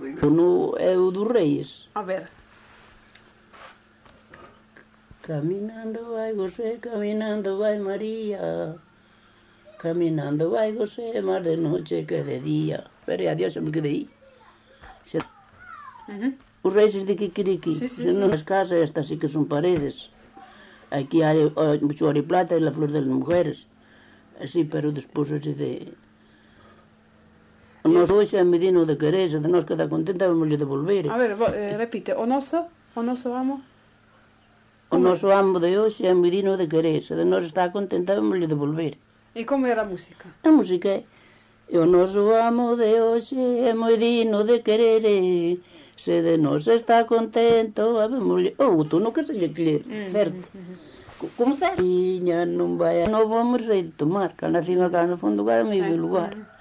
É o dos Reis. A ver. Caminando vai José, caminando vai María. Caminando vai José, más de noche que de día. Pero adiós, me quedé aí. Os reis de Kikiriki. Las casas estas sí que son paredes. Aquí hay mucho oro y plata y la flor de las mujeres. Así, pero despois así de... O noso hoxe é medino de quererse, de nós quedar contenta, vamos de volver. A ver, repite, o noso amo? O noso amo de hoxe é medino de quererse, de nós estar contenta, vamos de volver. E como era a música? A música é... O noso amo de hoxe é moi digno de querer, se de nós está contento, vamos... Oh, tú non que se lle quer, certo? Como certo? Non vai a... Non vamos a ir tomar, que nacín acá no fondo, que era o meu lugar.